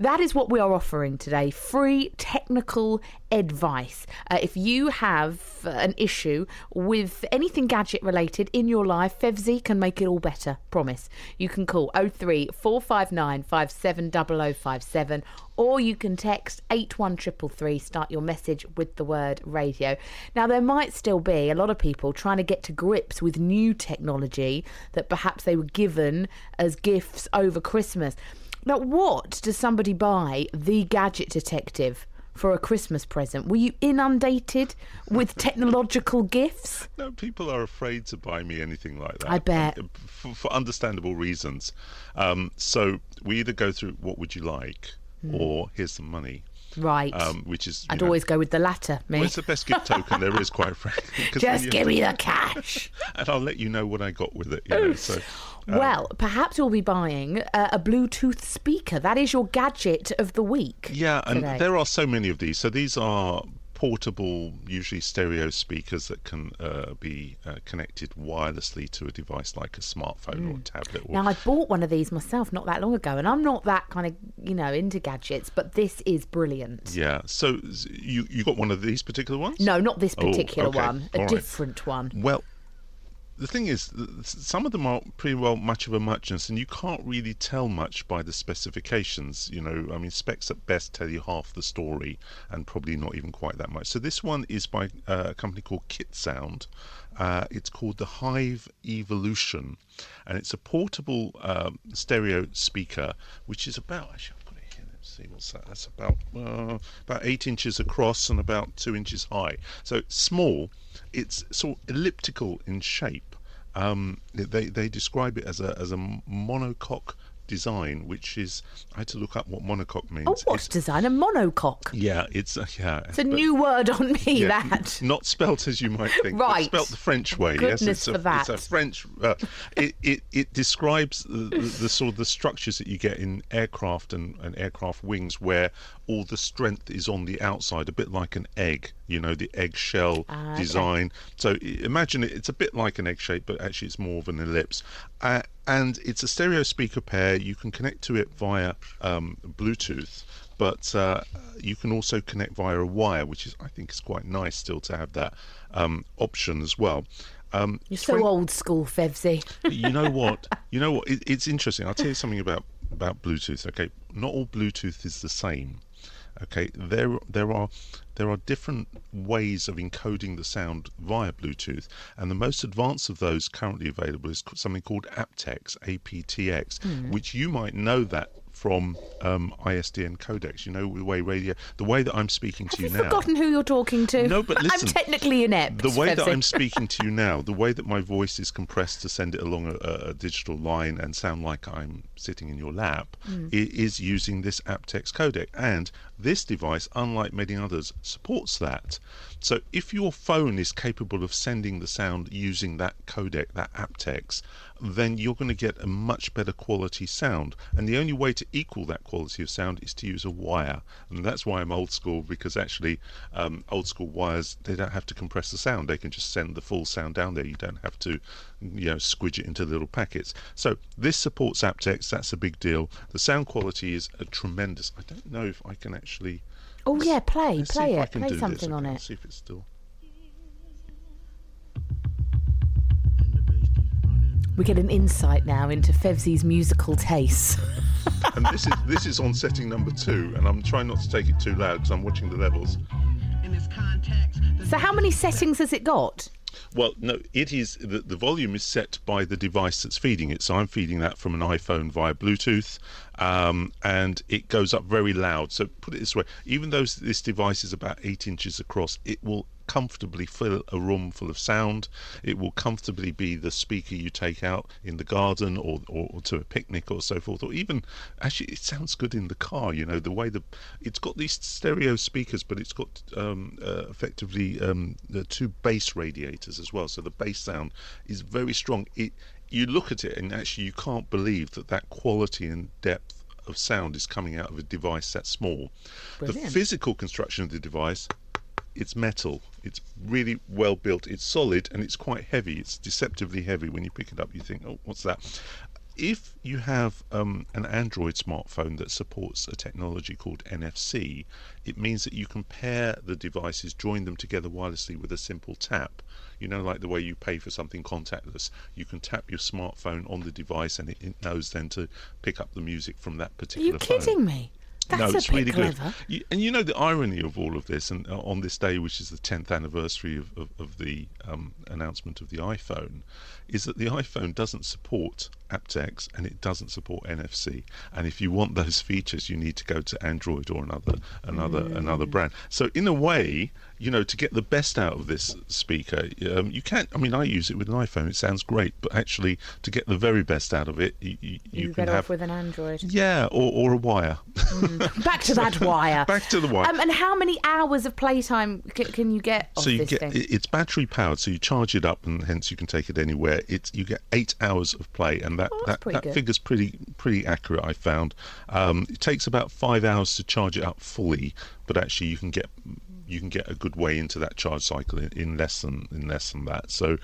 that is what we are offering today. Free technical advice. If you have an issue with anything gadget related in your life, Fevzi can make it all better. Promise. You can call 03 459 570057, or you can text 81333. Start your message with the word radio. Now, there might still be a lot of people trying to get to grips with new technology that perhaps they were given as gifts over Christmas. Now, what does somebody buy the Gadget Detective for a Christmas present? Were you inundated with technological gifts? No, people are afraid to buy me anything like that. I bet. For understandable reasons. So we either go through what would you like, or here's some money. Right. Which is, I'd always go with the latter, me. Well, it's the best gift token there is, quite frankly. Just give me the cash. And I'll let you know what I got with it. You know, so, well, perhaps you'll be buying a Bluetooth speaker. That is your gadget of the week. Yeah, and today. there are so many of these. So these are portable, usually stereo speakers that can be connected wirelessly to a device like a smartphone or a tablet. Now, I bought one of these myself not that long ago, and I'm not that kind of, into gadgets, but this is brilliant. Yeah. So you got one of these particular ones? No, not this particular okay. one. A different one. Well, the thing is, some of them are pretty well much of a muchness, and you can't really tell much by the specifications. Specs at best tell you half the story, and probably not even quite that much. So this one is by a company called Kit Sound. It's called the Hive Evolution, and it's a portable stereo speaker, which is about, actually I've got it here, let's see what's that, that's about 8 inches across and about 2 inches high. So it's small, it's sort of elliptical in shape. They describe it as a monocoque design, which is, I had to look up what monocoque means. Oh, what design? A monocoque? Yeah, it's a new word on me, that. Not spelt as you might think. Right. Spelt the French way. Goodness for that. It's a French. It describes the sort of the structures that you get in aircraft and aircraft wings, where all the strength is on the outside, a bit like an egg. The eggshell design. So imagine it's a bit like an egg shape, but actually it's more of an ellipse. And it's a stereo speaker pair. You can connect to it via Bluetooth, but you can also connect via a wire, which I think is quite nice still to have that option as well. You're so old school, Fevzi. You know what? It's interesting. I'll tell you something about Bluetooth. Okay, not all Bluetooth is the same. Okay, there are different ways of encoding the sound via Bluetooth, and the most advanced of those currently available is something called aptX, APTX, which you might know that from ISDN codecs. The way that I'm speaking to you now. Have you forgotten who you're talking to? No, but listen. I'm technically inept. The way that Fevzi. I'm speaking to you now, the way that my voice is compressed to send it along a digital line and sound like I'm sitting in your lap, is using this aptX codec. And this device, unlike many others, supports that. So if your phone is capable of sending the sound using that codec, that aptX, then you're going to get a much better quality sound. And the only way to equal that quality of sound is to use a wire. And that's why I'm old school, because actually old school wires, they don't have to compress the sound. They can just send the full sound down there. You don't have to squidge it into little packets. So this supports aptX. That's a big deal. The sound quality is tremendous. I don't know if I can actually... Oh yeah, play it. Play do something this. on Let's it. see if it's still... We get an insight now into Fevzi's musical tastes. And this is on setting number 2, and I'm trying not to take it too loud because I'm watching the levels. So how many settings has it got? Well, no, it is the volume is set by the device that's feeding it. So I'm feeding that from an iPhone via Bluetooth, and it goes up very loud. So put it this way: even though this device is about 8 inches across, it will comfortably fill a room full of sound. It will comfortably be the speaker you take out in the garden or to a picnic or so forth, or even actually it sounds good in the car. The way it's got these stereo speakers, but it's got effectively the 2 bass radiators as well, so the bass sound is very strong. You look at it and actually you can't believe that quality and depth of sound is coming out of a device that small. Brilliant. The physical construction of the device, it's metal. It's really well built. It's solid and it's quite heavy. It's deceptively heavy. When you pick it up, you think, oh, what's that? if you have an Android smartphone that supports a technology called NFC, it means that you can pair the devices, join them together wirelessly with a simple tap. You know, like the way you pay for something contactless, you can tap your smartphone on the device and it knows then to pick up the music from that Are particular you phone. kidding me? That's No, a it's bit really clever. good. And you know the irony of all of this, and on this day, which is the 10th anniversary of the announcement of the iPhone, is that the iPhone doesn't support aptX and it doesn't support NFC. And if you want those features, you need to go to Android or another brand. So in a way, you know, to get the best out of this speaker, you can't. I mean, I use it with an iPhone; it sounds great, but actually, to get the very best out of it, you You can get have off with an Android. yeah, or a wire. Back to that wire. Back to the wire. And how many hours of playtime can you get off So you this get thing? it's battery powered, so you charge it up, and hence you can take it anywhere. You get 8 hours of play, and that pretty good. figure's pretty accurate. I found it takes about 5 hours to charge it up fully, but actually you can get a good way into that charge cycle in less than that. So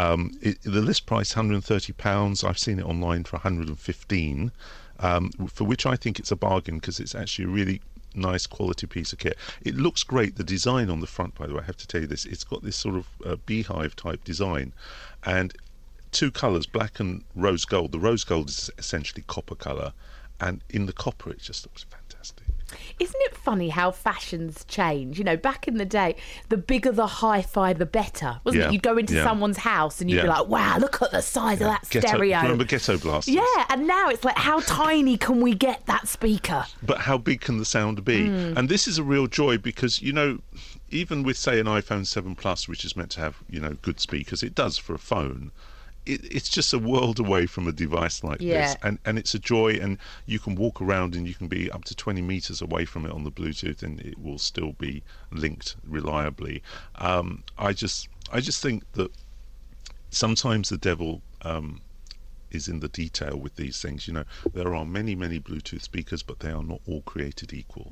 the list price £130. I've seen it online for 115, for which I think it's a bargain because it's actually a really nice quality piece of kit. It looks great. The design on the front, by the way, I have to tell you this, it's got this sort of beehive type design, and 2 colours, black and rose gold. The rose gold is essentially copper colour, and in the copper it just looks fantastic. Isn't it funny how fashions change? You know, back in the day, the bigger the hi-fi, the better, wasn't Yeah, it? You'd go into yeah. someone's house and you'd be Yeah. like, wow, look at the size of that Ghetto, stereo. remember Ghetto Blasters? Yeah, and now it's like, how tiny can we get that speaker? But how big can the sound be? And this is a real joy because, you know, even with, say, an iPhone 7 Plus, which is meant to have, you know, good speakers, it does for a phone. It's just a world away from a device like Yeah. this, and it's a joy, and you can walk around and you can be up to 20 meters away from it on the Bluetooth and it will still be linked reliably. I just think that sometimes the devil is in the detail with these things. You know, there are many Bluetooth speakers, but they are not all created equal.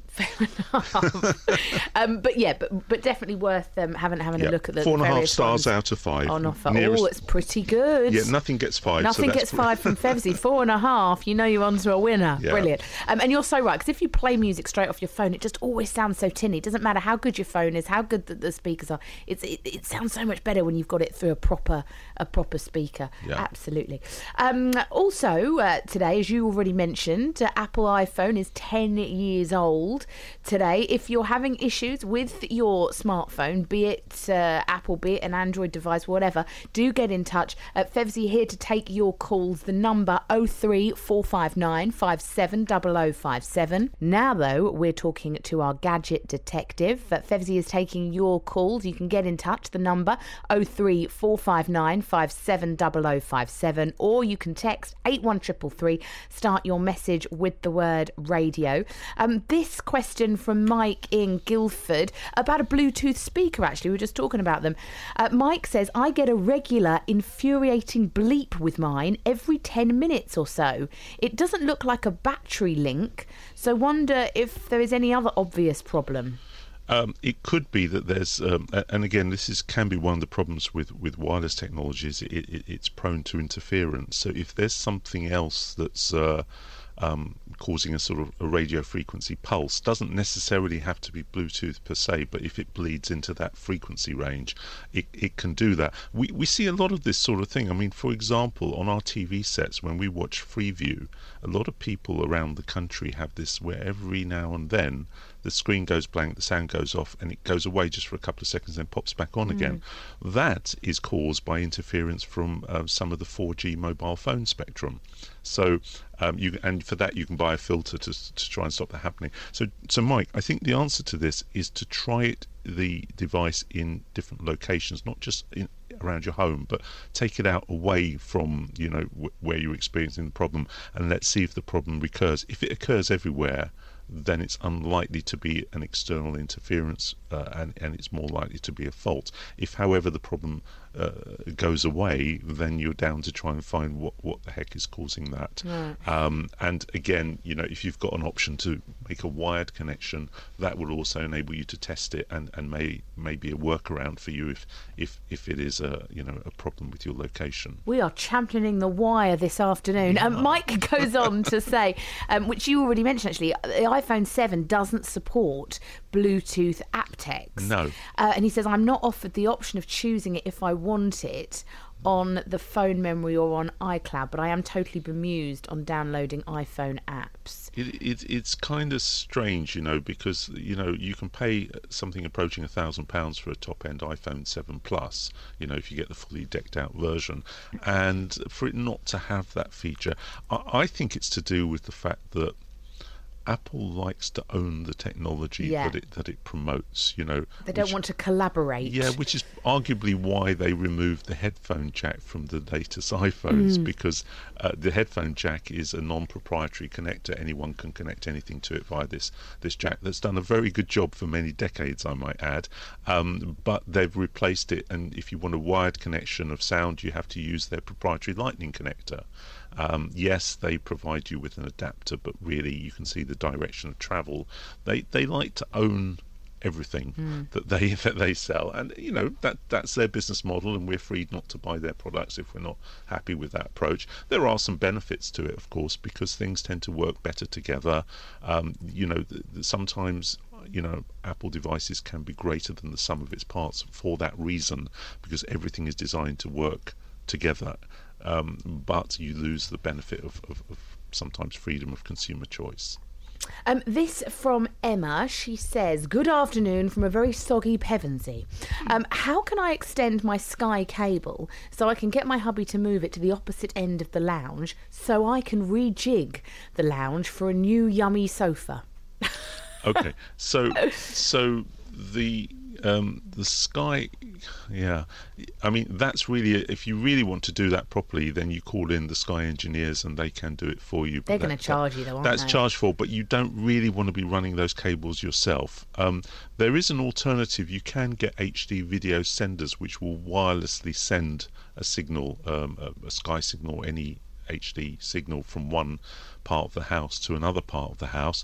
But definitely worth having a look at the 4.5 various stars ones out of 5. on offer. Nearest- Oh, it's pretty good. Yeah, nothing gets 5. Nothing so that's gets 5 from Fevsy. 4.5. You know you're onto a winner. Yeah. Brilliant. And you're so right, because if you play music straight off your phone, it just always sounds so tinny. It doesn't matter how good your phone is, how good the speakers are. It sounds so much better when you've got it through a proper speaker. Yeah. Absolutely. Also, today, as you already mentioned, Apple iPhone is 10 years old today. If you're having issues with your smartphone, be it Apple, be it an Android device, whatever, do get in touch. Fevsy here to take your calls. The number 03459 570057. Now, though, we're talking to our gadget detective. Fevsy is taking your calls. You can get in touch. The number 03459 570057, or you can text 81333. Start your message with the word radio. This question from Mike in Guildford about a Bluetooth speaker, actually. We were just talking about them. Mike says, I get a regular infuriating bleep with mine every 10 minutes or so. It doesn't look like a battery link, so wonder if there is any other obvious problem. It could be that there's, and again, this can be one of the problems with wireless technologies. It's prone to interference. So if there's something else that's causing a sort of a radio frequency pulse, doesn't necessarily have to be Bluetooth per se, but if it bleeds into that frequency range, it can do that. We see a lot of this sort of thing. I mean, for example, on our TV sets, when we watch Freeview, a lot of people around the country have this where every now and then the screen goes blank, the sound goes off, and it goes away just for a couple of seconds, then pops back on again. That is caused by interference from some of the 4G mobile phone spectrum. So, and for that you can buy a filter to try and stop that happening. So Mike, I think the answer to this is to try the device in different locations, not just around your home, but take it out away from where you're experiencing the problem, and let's see if the problem recurs. If it occurs everywhere, then it's unlikely to be an external interference, and it's more likely to be a fault. If, however, the problem goes away, then you're down to try and find what the heck is causing that. Right. And again, if you've got an option to make a wired connection, that will also enable you to test it and may be a workaround for you if it is a problem with your location. We are championing the wire this afternoon. Mike goes on to say, which you already mentioned actually, the iPhone 7 doesn't support Bluetooth aptX. No. And he says, I'm not offered the option of choosing it if I want it on the phone memory or on iCloud, but I am totally bemused on downloading iPhone apps. It's kind of strange, because you can pay something approaching £1,000 for a top-end iPhone 7 Plus, if you get the fully decked out version, and for it not to have that feature, I think it's to do with the fact that Apple likes to own the technology that it promotes, They don't want to collaborate. Yeah, which is arguably why they removed the headphone jack from the latest iPhones, because the headphone jack is a non-proprietary connector. Anyone can connect anything to it via this jack. That's done a very good job for many decades, I might add. But they've replaced it, and if you want a wired connection of sound, you have to use their proprietary Lightning connector. Yes, they provide you with an adapter, but really you can see the direction of travel. They like to own everything that they sell, and that's their business model, and we're free not to buy their products if we're not happy with that approach. There are some benefits to it, of course, because things tend to work better together. Sometimes Apple devices can be greater than the sum of its parts for that reason, because everything is designed to work together. But you lose the benefit of sometimes freedom of consumer choice. This from Emma. She says, good afternoon from a very soggy Pevensey. How can I extend my Sky cable so I can get my hubby to move it to the opposite end of the lounge so I can rejig the lounge for a new yummy sofa? Okay, so the Sky, I mean, that's really, if you really want to do that properly, then you call in the Sky engineers and they can do it for you. They're going to charge you though, aren't that's they? charged for, but you don't really want to be running those cables yourself. There is an alternative. You can get HD video senders which will wirelessly send a signal, a Sky signal, any HD signal from one part of the house to another part of the house.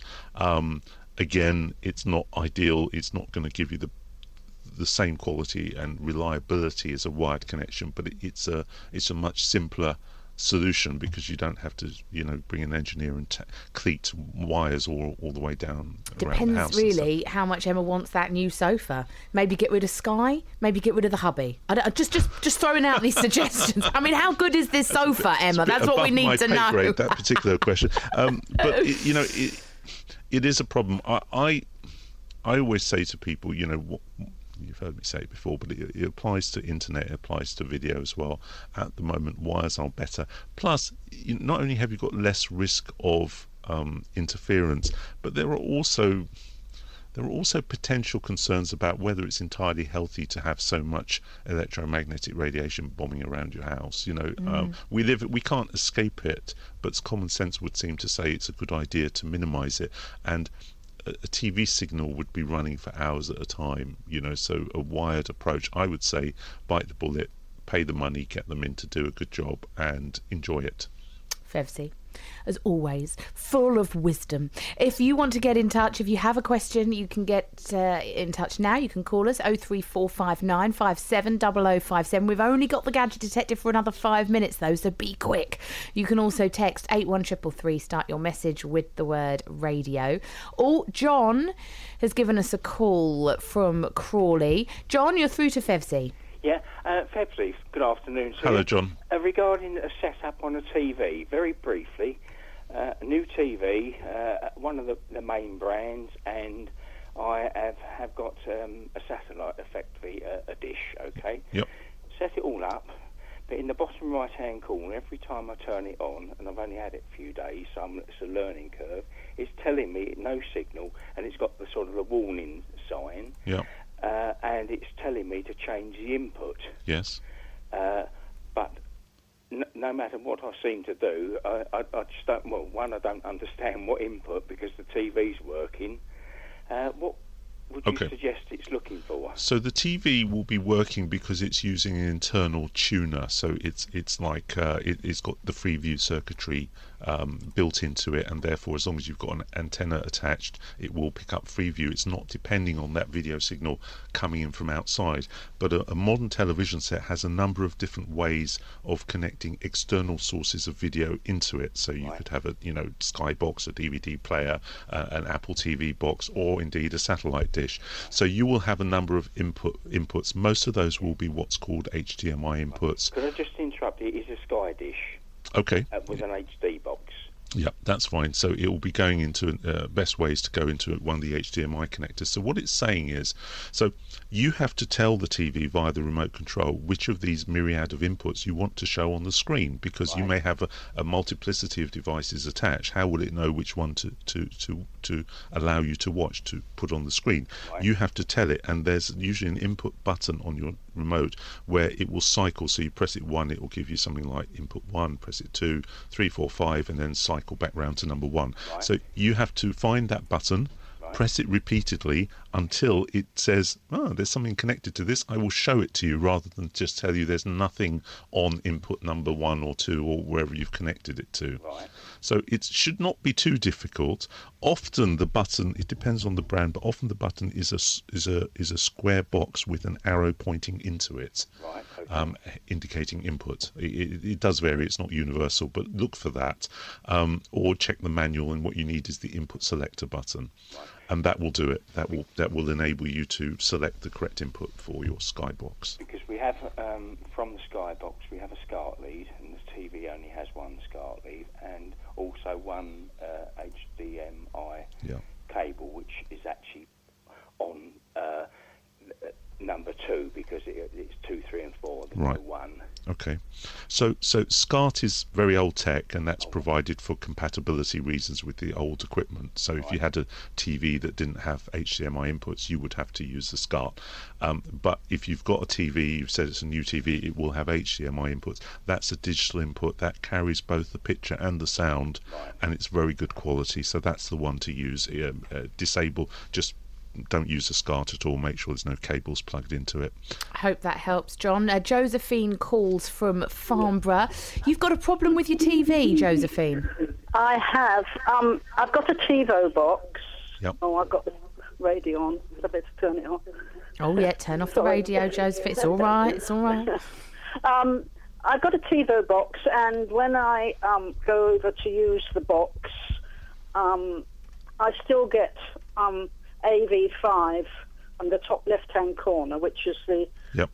Again, it's not ideal. It's not going to give you the same quality and reliability as a wired connection, but it's a much simpler solution because you don't have to bring an engineer and cleat wires all the way down around the house. Depends really how much Emma wants that new sofa. Maybe get rid of Sky, maybe get rid of the hubby. Just throwing out these suggestions. I mean, how good is this sofa, Emma? That's what we need to know. Grade, that particular question, but it is a problem. I always say to people, you've heard me say it before, but it applies to internet, it applies to video as well. At the moment, wires are better. Plus, not only have you got less risk of interference, but there are also potential concerns about whether it's entirely healthy to have so much electromagnetic radiation bombing around your house. We can't escape it, but common sense would seem to say it's a good idea to minimize it. And a TV signal would be running for hours at a time, so a wired approach, I would say, bite the bullet, pay the money, get them in to do a good job and enjoy it. Fevzi, as always, full of wisdom. If you want to get in touch, if you have a question, you can get in touch now. You can call us 03459 570057. We've only got the Gadget Detective for another 5 minutes though, so be quick. You can also text 81333, start your message with the word radio. Oh, John has given us a call from Crawley. John, you're through to Fevzi. Yeah, Febsy, good afternoon. Hello, John. Regarding a setup on a TV, very briefly, a new TV, one of the main brands, and I have got a satellite, effectively a dish, okay? Yep. Set it all up, but in the bottom right-hand corner, every time I turn it on, and I've only had it a few days, so it's a learning curve, it's telling me no signal, and it's got the sort of a warning sign. Yep. And it's telling me to change the input. Yes. But no matter what I seem to do, I just don't. Well, one, I don't understand what input because the TV's working. What would you suggest it's looking for? So the TV will be working because it's using an internal tuner. So it's like it's got the Freeview circuitry built into it, and therefore, as long as you've got an antenna attached, it will pick up Freeview. It's not depending on that video signal coming in from outside. But a modern television set has a number of different ways of connecting external sources of video into it. So you could have a Skybox, a DVD player, an Apple TV box, or indeed a satellite dish. So you will have a number of inputs. Most of those will be what's called HDMI inputs. Could I just interrupt? It is a Sky Dish. Okay. With an HD box. Yeah, that's fine. So it will be going into best ways to go into one of the HDMI connectors. So what it's saying is, so you have to tell the TV via the remote control which of these myriad of inputs you want to show on the screen, because you may have a multiplicity of devices attached. How will it know which one to allow you to watch, to put on the screen? You have to tell it, and there's usually an input button on your remote where it will cycle. So you press it 1, it will give you something like input 1, press it 2, 3, 4, 5, and then cycle back round to number 1. So you have to find that button, press it repeatedly until it says, there's something connected to this, I will show it to you, rather than just tell you there's nothing on input number 1 or 2 or wherever you've connected it to. So it should not be too difficult. Often the button, it depends on the brand, but often the button is a square box with an arrow pointing into it, indicating input. It does vary, it's not universal, but look for that, or check the manual, and what you need is the input selector button. And that will do it. That will enable you to select the correct input for your Skybox. Because we have, from the Skybox, we have a SCART lead, and the TV only has one SCART lead, and also one HDMI cable, which is actually on number 2, because it's 2, 3, and 4. There's no 1. Okay, so SCART is very old tech, and that's provided for compatibility reasons with the old equipment. So if you had a TV that didn't have HDMI inputs, you would have to use the SCART. But if you've got a TV, you've said it's a new TV, it will have HDMI inputs. That's a digital input that carries both the picture and the sound, and it's very good quality. So that's the one to use. Disable, just don't use the SCART at all. Make sure there's no cables plugged into it. I hope that helps, John. Josephine calls from Farnborough. You've got a problem with your TV, Josephine? I have. I've got a TiVo box. Yep. Oh, I've got the radio on. I better turn it off. Oh, yeah, turn off the radio, Josephine. It's all right. It's all right. I've got a TiVo box, and when I go over to use the box, I still get AV5 on the top left-hand corner, which is the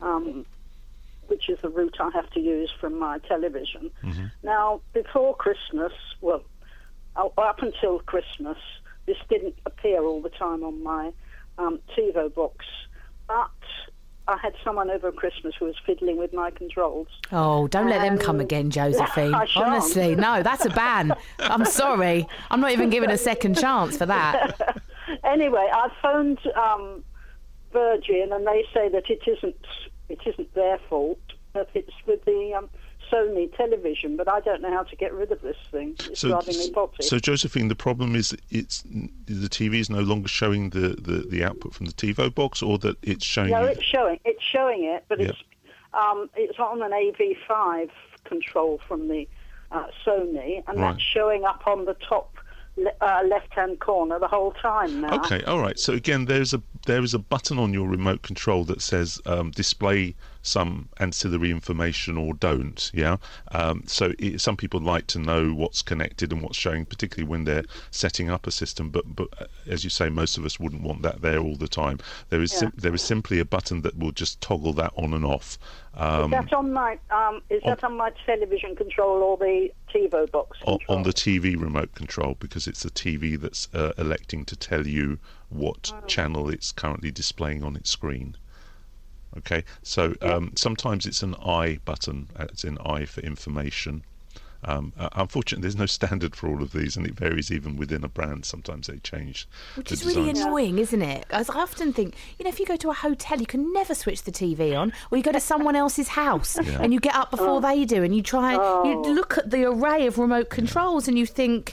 route I have to use from my television. Now, before Christmas, up until Christmas, this didn't appear all the time on my TiVo box, but I had someone over Christmas who was fiddling with my controls. Oh, don't let them come again, Josephine. Honestly, no, that's a ban. I'm sorry. I'm not even giving a second chance for that. Anyway, I phoned Virgin, and they say that it isn't their fault, that it's with the Sony television, but I don't know how to get rid of this thing. It's driving me potty. So, Josephine, the problem is the TV is no longer showing the output from the TiVo box, or that it's showing... No, it's showing it, but it's on an AV5 control from the Sony, and that's showing up on the top left-hand corner the whole time now. Okay, all right. So again, there is a button on your remote control that says display some ancillary information or don't. So some people like to know what's connected and what's showing, particularly when they're setting up a system. But as you say, most of us wouldn't want that there all the time. There is simply a button that will just toggle that on and off. Is that on my television control or the TiVo box control? On the TV remote control, because it's the TV that's electing to tell you what channel it's currently displaying on its screen. Okay, so sometimes it's an I button, it's an I for information. Unfortunately, there's no standard for all of these, and it varies even within a brand. Sometimes they change. Which is really annoying, isn't it? As I often think, if you go to a hotel, you can never switch the TV on, or you go to someone else's house and you get up before they do, and you look at the array of remote controls and you think,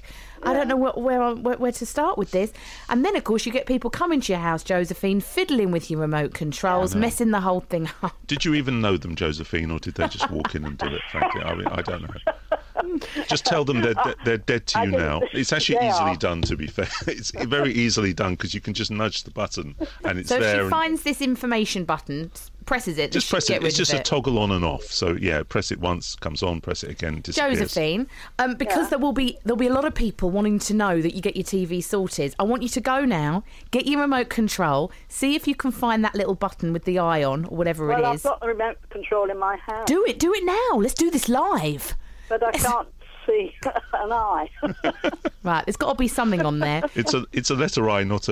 I don't know where to start with this. And then, of course, you get people coming to your house, Josephine, fiddling with your remote controls, messing the whole thing up. Did you even know them, Josephine, or did they just walk in and do it, frankly? I mean, I don't know. Just tell them they're dead to you now. It's actually easily done, to be fair. It's very easily done because you can just nudge the button and it's there. So if she finds this information button, presses it. Just press it. It's just a toggle on and off. So yeah, press it once, comes on. Press it again, disappears. Josephine, because there'll be a lot of people wanting to know that you get your TV sorted. I want you to go now, get your remote control, see if you can find that little button with the eye on or whatever it is. Well, I've got the remote control in my house. Do it now. Let's do this live. But I can't see an eye. Right, there's got to be something on there. It's a letter I, not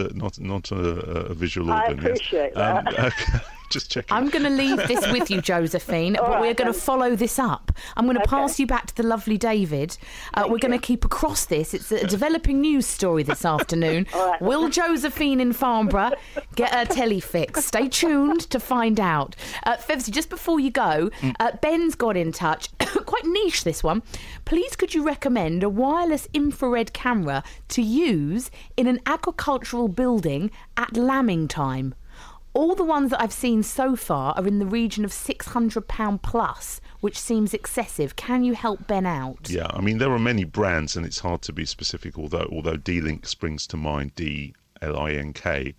a visual organ. I appreciate that. Just checking. I'm going to leave this with you, Josephine, but we're going to follow this up. I'm going to pass you back to the lovely David. We're going to keep across this. It's a developing news story this afternoon. Right. Will Josephine in Farnborough get her telly fixed? Stay tuned to find out. Fevsy, just before you go, Ben's got in touch. Quite niche, this one. Please, could you recommend a wireless infrared camera to use in an agricultural building at lambing time? All the ones that I've seen so far are in the region of £600 plus, which seems excessive. Can you help Ben out? Yeah, I mean, there are many brands and it's hard to be specific, although D-Link springs to mind, D-L-I-N-K.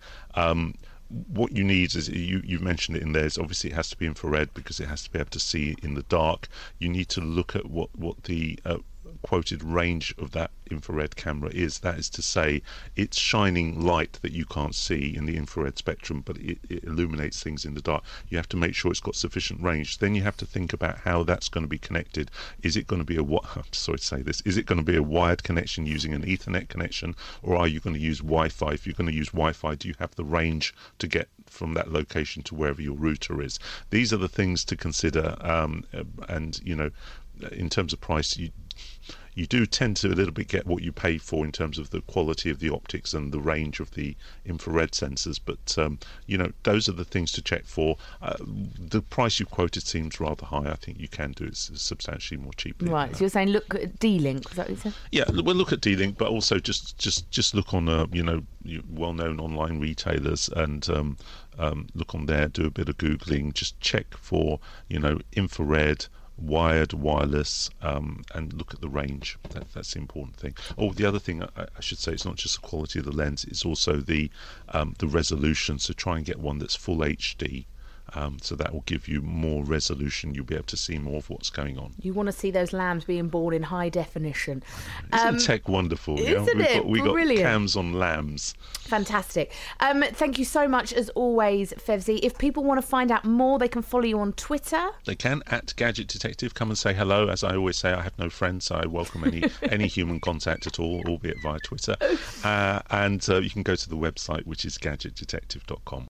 What you need is, you've mentioned it in there, is obviously it has to be infrared because it has to be able to see in the dark. You need to look at what the quoted range of that infrared camera is. That is to say, it's shining light that you can't see in the infrared spectrum, but it illuminates things in the dark. You have to make sure it's got sufficient range. Then you have to think about how that's going to be connected. Is it going to be I'm sorry to say this, is it going to be a wired connection using an Ethernet connection, or are you going to use Wi-Fi? If you're going to use Wi-Fi, do you have the range to get from that location to wherever your router is? These are the things to consider, and you know, in terms of price, you do tend to a little bit get what you pay for in terms of the quality of the optics and the range of the infrared sensors, but you know, those are the things to check for. The price you quoted seems rather high. I think you can do it substantially more cheaply. Right, so you're saying look at D-Link, is that what you said? Yeah, we'll look at D-Link, but also just look on you know, well-known online retailers and look on there, do a bit of Googling, just check for, you know, infrared, wired, wireless, and look at the range. That's the important thing. Oh, the other thing I should say, it's not just the quality of the lens, it's also the resolution. So try and get one that's full HD. So that will give you more resolution. You'll be able to see more of what's going on. You want to see those lambs being born in high definition. Isn't tech wonderful? Isn't it? We've got cams on lambs. Fantastic. Thank you so much, as always, Fevsy. If people want to find out more, they can follow you on Twitter. They can, at Gadget Detective. Come and say hello. As I always say, I have no friends, so I welcome any human contact at all, albeit via Twitter. And you can go to the website, which is gadgetdetective.com.